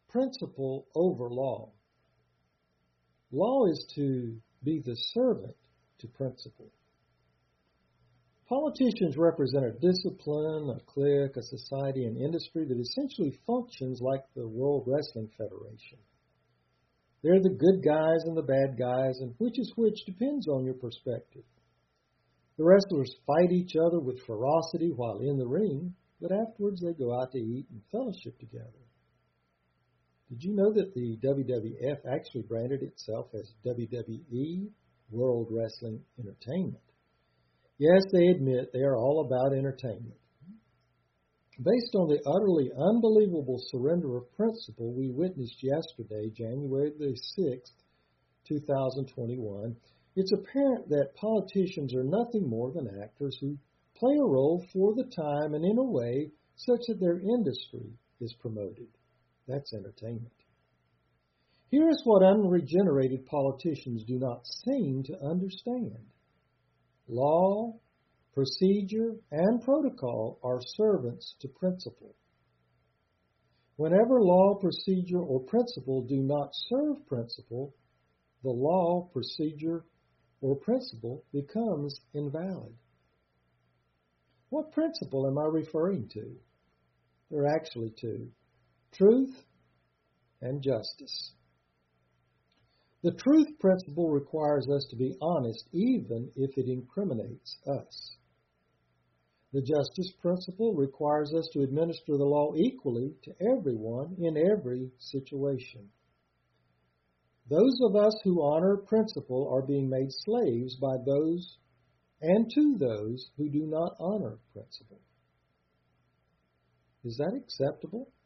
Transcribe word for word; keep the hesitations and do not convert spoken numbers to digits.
principle over law. Law is to be the servant to principle. Politicians represent a discipline, a clique, a society, an industry that essentially functions like the World Wrestling Federation. They're the good guys and the bad guys, and which is which depends on your perspective. The wrestlers fight each other with ferocity while in the ring, but afterwards they go out to eat and fellowship together. Did you know that the W W F actually branded itself as W W E, World Wrestling Entertainment? Yes, they admit they are all about entertainment. Based on the utterly unbelievable surrender of principle we witnessed yesterday, January the sixth, two thousand twenty-one, it's apparent that politicians are nothing more than actors who play a role for the time and in a way such that their industry is promoted. That's entertainment. Here is what unregenerated politicians do not seem to understand. Law, procedure, and protocol are servants to principle. Whenever law, procedure, or principle do not serve principle, the law, procedure, or principle becomes invalid. What principle am I referring to? There are actually two: truth and justice. The truth principle requires us to be honest even if it incriminates us. The justice principle requires us to administer the law equally to everyone in every situation. Those of us who honor principle are being made slaves by those and to those who do not honor principle. Is that acceptable?